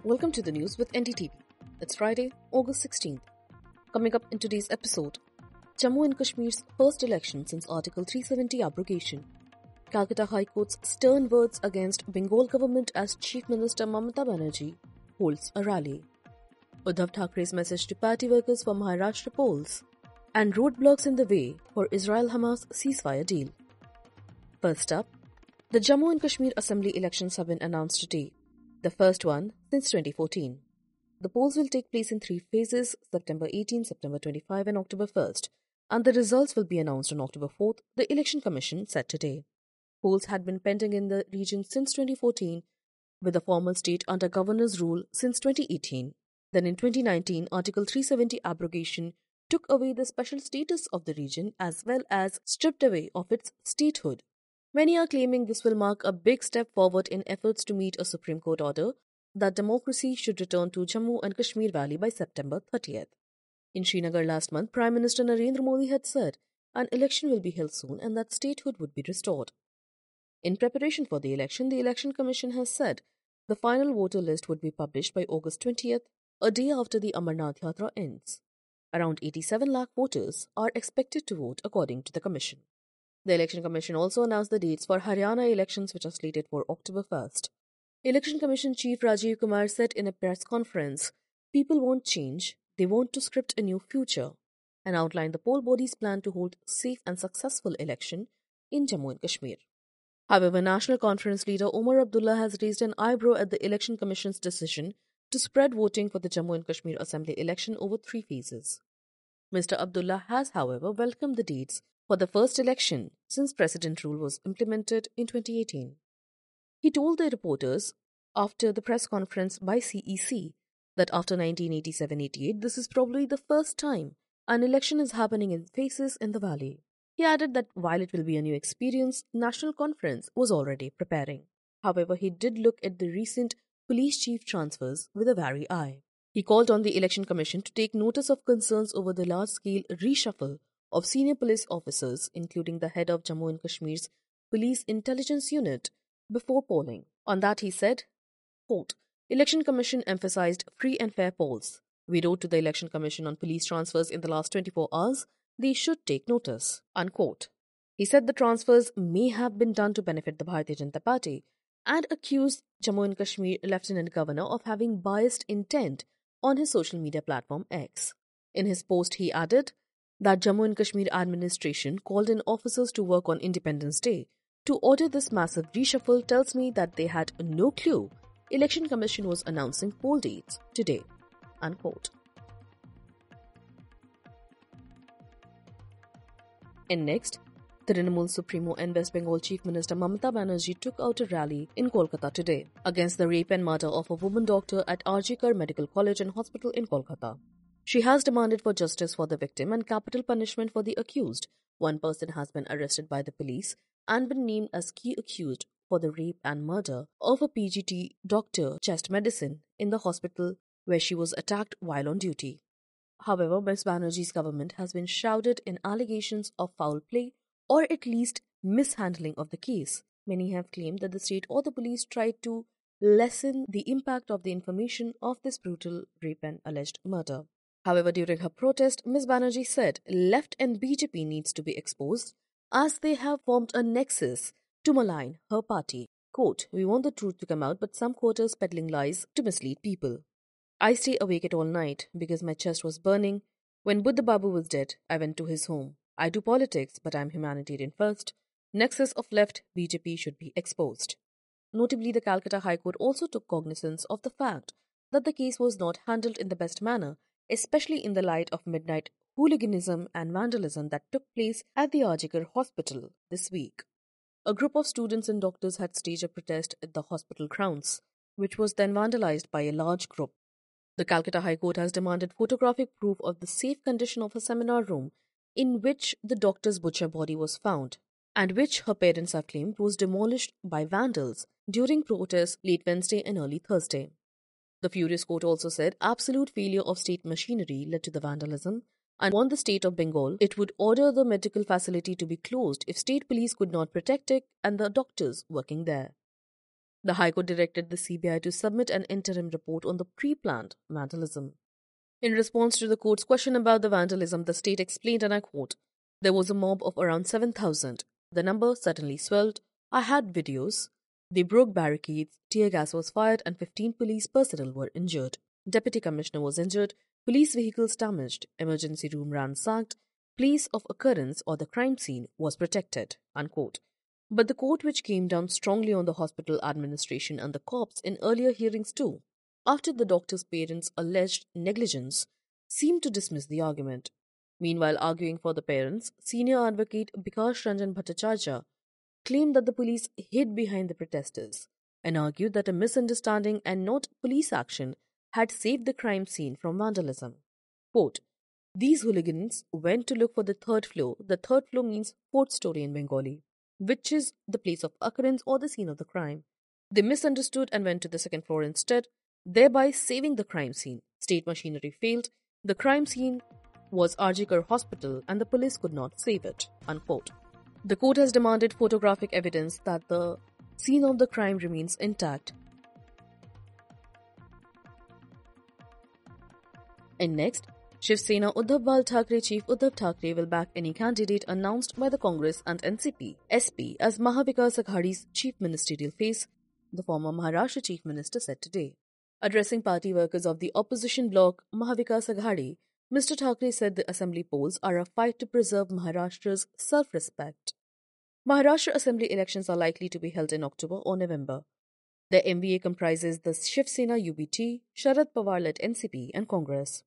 Welcome to the news with NDTV. It's Friday, August 16th. Coming up in today's episode, Jammu and Kashmir's first election since Article 370 abrogation. Calcutta High Court's stern words against Bengal government as Chief Minister Mamata Banerjee holds a rally. Uddhav Thackeray's message to party workers for Maharashtra polls. And roadblocks in the way for Israel-Hamas ceasefire deal. First up, the Jammu and Kashmir Assembly elections have been announced today, the first one since 2014. The polls will take place in 3 phases, September 18, September 25 and October 1st, and the results will be announced on October 4th, the Election Commission said today. Polls had been pending in the region since 2014, with a formal state under governor's rule since 2018. Then in 2019, Article 370 abrogation took away the special status of the region as well as stripped away of its statehood. Many are claiming this will mark a big step forward in efforts to meet a Supreme Court order that democracy should return to Jammu and Kashmir Valley by September 30th. In Srinagar last month, Prime Minister Narendra Modi had said an election will be held soon and that statehood would be restored. In preparation for the Election Commission has said the final voter list would be published by August 20th, a day after the Amarnath Yatra ends. Around 87 lakh voters are expected to vote according to the Commission. The Election Commission also announced the dates for Haryana elections which are slated for October 1st. Election Commission Chief Rajiv Kumar said in a press conference, "People want change, they want to script a new future," and outlined the poll body's plan to hold safe and successful election in Jammu and Kashmir. However, National Conference leader Omar Abdullah has raised an eyebrow at the Election Commission's decision to spread voting for the Jammu and Kashmir Assembly election over 3 phases. Mr. Abdullah has, however, welcomed the dates for the first election since President rule was implemented in 2018. He told the reporters after the press conference by CEC that after 1987-88, this is probably the first time an election is happening in phases in the valley. He added that while it will be a new experience, National Conference was already preparing. However, he did look at the recent police chief transfers with a wary eye. He called on the Election Commission to take notice of concerns over the large-scale reshuffle of senior police officers, including the head of Jammu and Kashmir's Police Intelligence Unit, before polling. On that he said, quote, "Election Commission emphasized free and fair polls. We wrote to the Election Commission on police transfers in the last 24 hours. They should take notice," unquote. He said the transfers may have been done to benefit the Bharatiya Janata Party and accused Jammu and Kashmir Lieutenant Governor of having biased intent on his social media platform X. In his post, he added that Jammu and Kashmir administration called in officers to work on Independence Day to order this massive reshuffle tells me that they had no clue Election Commission was announcing poll dates today, unquote. And next, Trinamool Supremo and West Bengal Chief Minister Mamata Banerjee took out a rally in Kolkata today against the rape and murder of a woman doctor at RG Kar Medical College and Hospital in Kolkata. She has demanded for justice for the victim and capital punishment for the accused. One person has been arrested by the police and been named as key accused for the rape and murder of a PGT doctor chest medicine in the hospital where she was attacked while on duty. However, Ms. Banerjee's government has been shrouded in allegations of foul play or at least mishandling of the case. Many have claimed that the state or the police tried to lessen the impact of the information of this brutal rape and alleged murder. However, during her protest, Ms. Banerjee said left and BJP needs to be exposed as they have formed a nexus to malign her party. Quote, "We want the truth to come out, but some quarters peddling lies to mislead people. I stay awake at all night because my chest was burning. When Buddha Babu was dead, I went to his home. I do politics, but I'm humanitarian first. Nexus of left BJP should be exposed." Notably, the Calcutta High Court also took cognizance of the fact that the case was not handled in the best manner, especially in the light of midnight hooliganism and vandalism that took place at the Arjikar Hospital this week. A group of students and doctors had staged a protest at the hospital grounds, which was then vandalized by a large group. The Calcutta High Court has demanded photographic proof of the safe condition of a seminar room in which the doctor's butcher body was found, and which her parents have claimed was demolished by vandals during protests late Wednesday and early Thursday. The furious court also said absolute failure of state machinery led to the vandalism and warned the state of Bengal it would order the medical facility to be closed if state police could not protect it and the doctors working there. The High Court directed the CBI to submit an interim report on the pre-planned vandalism. In response to the court's question about the vandalism, the state explained, and I quote, "There was a mob of around 7,000. The number suddenly swelled. I had videos. They broke barricades, tear gas was fired, and 15 police personnel were injured. Deputy Commissioner was injured, police vehicles damaged, emergency room ransacked, place of occurrence or the crime scene was protected." Unquote. But the court, which came down strongly on the hospital administration and the cops in earlier hearings too, after the doctor's parents' alleged negligence, seemed to dismiss the argument. Meanwhile, arguing for the parents, senior advocate Bikash Ranjan Bhattacharya claimed that the police hid behind the protesters and argued that a misunderstanding and not police action had saved the crime scene from vandalism. Quote, "These hooligans went to look for the third floor. The third floor means fourth story in Bengali, which is the place of occurrence or the scene of the crime. They misunderstood and went to the second floor instead, thereby saving the crime scene. State machinery failed. The crime scene was Arjikar Hospital and the police could not save it." Unquote. The court has demanded photographic evidence that the scene of the crime remains intact. And next, Shiv Sena Uddhav Bal Thackeray chief Uddhav Thackeray will back any candidate announced by the Congress and NCP SP as Mahavikas Aghadi's chief ministerial face, the former Maharashtra chief minister said today. Addressing party workers of the opposition bloc Mahavikas Aghadi, Mr. Thackeray said the assembly polls are a fight to preserve Maharashtra's self-respect. Maharashtra assembly elections are likely to be held in October or November. The MVA comprises the Shiv Sena UBT, Sharad Pawar-led NCP and Congress.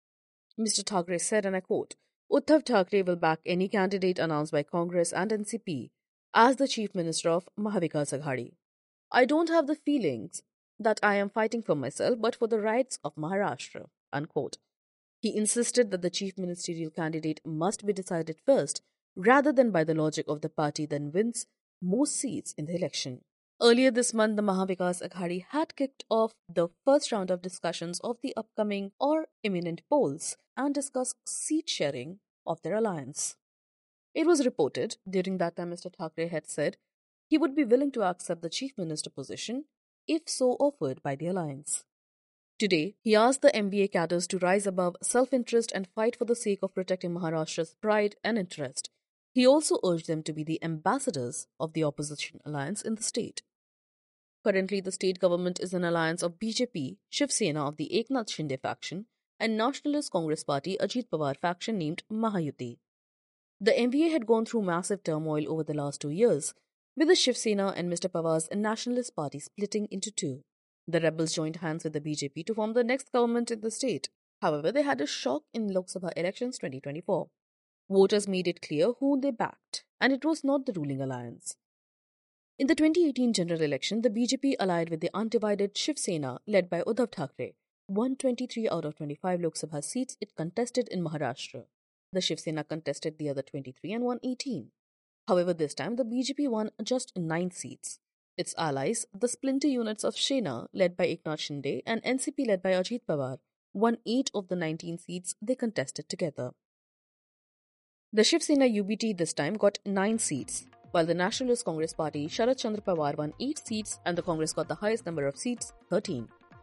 Mr. Thackeray said, and I quote, "Uddhav Thackeray will back any candidate announced by Congress and NCP as the chief minister of Mahavikas Aghadi. I don't have the feelings that I am fighting for myself, but for the rights of Maharashtra." Unquote. He insisted that the chief ministerial candidate must be decided first, rather than by the logic of the party that wins most seats in the election. Earlier this month, the Mahavikas Aghadi had kicked off the first round of discussions of the upcoming or imminent polls and discussed seat sharing of their alliance. It was reported during that time Mr. Thackeray had said he would be willing to accept the chief minister position if so offered by the alliance. Today, he asked the MBA cadres to rise above self-interest and fight for the sake of protecting Maharashtra's pride and interest. He also urged them to be the ambassadors of the opposition alliance in the state. Currently, the state government is an alliance of BJP, Shiv Sena of the Eknath Shinde faction, and Nationalist Congress Party Ajit Pawar faction named Mahayuti. The MVA had gone through massive turmoil over the last 2 years, with the Shiv Sena and Mr. Pawar's Nationalist Party splitting into two. The rebels joined hands with the BJP to form the next government in the state. However, they had a shock in Lok Sabha elections 2024. Voters made it clear who they backed, and it was not the ruling alliance. In the 2018 general election, the BJP allied with the undivided Shiv Sena led by Uddhav Thackeray, won 23 out of 25 Lok Sabha seats it contested in Maharashtra. The Shiv Sena contested the other 23 and won 18. However, this time the BJP won just 9 seats. Its allies, the splinter units of Sena led by Eknath Shinde and NCP led by Ajit Pawar, won 8 of the 19 seats they contested together. The Shiv Sena UBT this time got 9 seats, while the Nationalist Congress Party Sharad Chandra Pawar won 8 seats and the Congress got the highest number of seats, 13.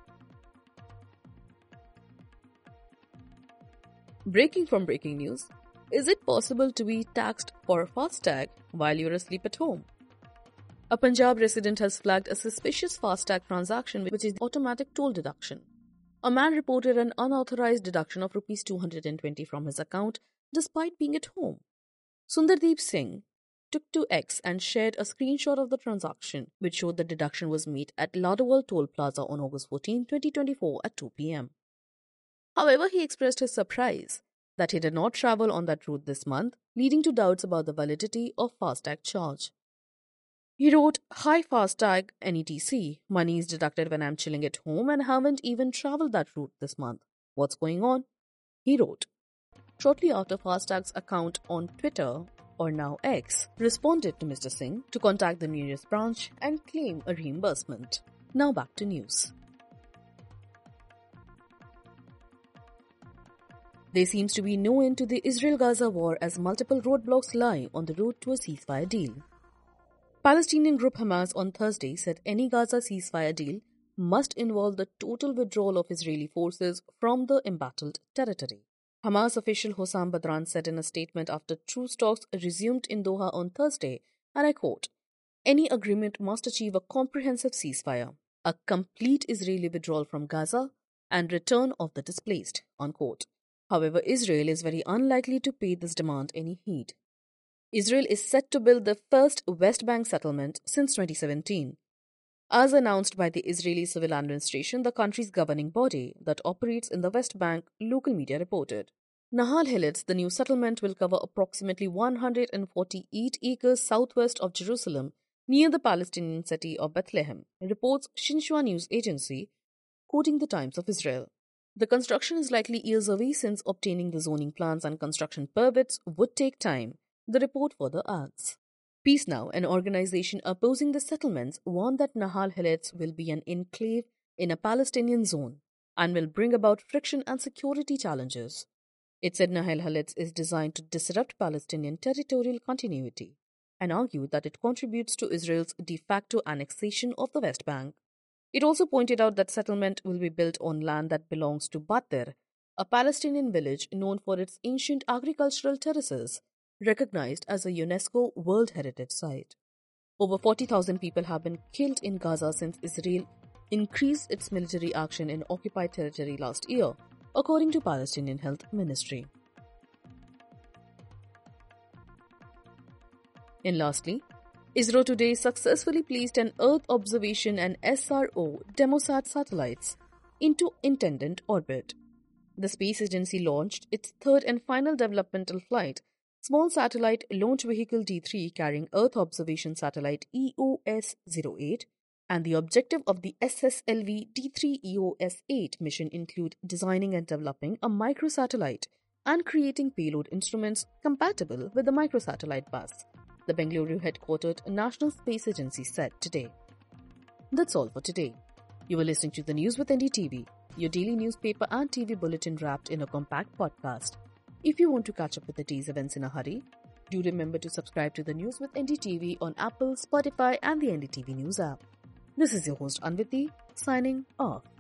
Breaking news, is it possible to be taxed for FASTag while you're asleep at home? A Punjab resident has flagged a suspicious FASTag transaction, which is automatic toll deduction. A man reported an unauthorized deduction of Rs 220 from his account despite being at home. Sundardeep Singh took to X and shared a screenshot of the transaction, which showed the deduction was made at Ladowal Toll Plaza on August 14, 2024 at 2 p.m. However, he expressed his surprise that he did not travel on that route this month, leading to doubts about the validity of FASTag charge. He wrote, "Hi FASTag NETC, money is deducted when I'm chilling at home and haven't even traveled that route this month. What's going on?" He wrote. Shortly after, FASTag's account on Twitter, or now X, responded to Mr. Singh to contact the nearest branch and claim a reimbursement. Now back to news. There seems to be no end to the Israel-Gaza war as multiple roadblocks lie on the road to a ceasefire deal. Palestinian group Hamas on Thursday said any Gaza ceasefire deal must involve the total withdrawal of Israeli forces from the embattled territory. Hamas official Hossam Badran said in a statement after truce talks resumed in Doha on Thursday, and I quote, "Any agreement must achieve a comprehensive ceasefire, a complete Israeli withdrawal from Gaza, and return of the displaced," unquote. However, Israel is very unlikely to pay this demand any heed. Israel is set to build the first West Bank settlement since 2017. As announced by the Israeli Civil Administration, the country's governing body that operates in the West Bank, local media reported. Nahal Hilitz, the new settlement, will cover approximately 148 acres southwest of Jerusalem, near the Palestinian city of Bethlehem, reports Shinhua News Agency, quoting the Times of Israel. The construction is likely years away since obtaining the zoning plans and construction permits would take time, the report further adds. Peace Now, an organization opposing the settlements, warned that Nahal Hilitz will be an enclave in a Palestinian zone and will bring about friction and security challenges. It said Nahal Hilitz is designed to disrupt Palestinian territorial continuity and argued that it contributes to Israel's de facto annexation of the West Bank. It also pointed out that settlement will be built on land that belongs to Batir, a Palestinian village known for its ancient agricultural terraces, recognized as a UNESCO World Heritage Site. Over 40,000 people have been killed in Gaza since Israel increased its military action in occupied territory last year, according to Palestinian Health Ministry. And lastly, ISRO today successfully placed an Earth observation and SRO Demosat satellites into intended orbit. The space agency launched its third and final developmental flight, Small Satellite Launch Vehicle D3 carrying Earth Observation Satellite EOS-08, and the objective of the SSLV D3 EOS-8 mission include designing and developing a microsatellite and creating payload instruments compatible with the microsatellite bus, the Bengaluru headquartered National Space Agency said today. That's all for today. You were listening to the News with NDTV, your daily newspaper and TV bulletin wrapped in a compact podcast. If you want to catch up with the day's events in a hurry, do remember to subscribe to the News with NDTV on Apple, Spotify and the NDTV News app. This is your host Anviti, signing off.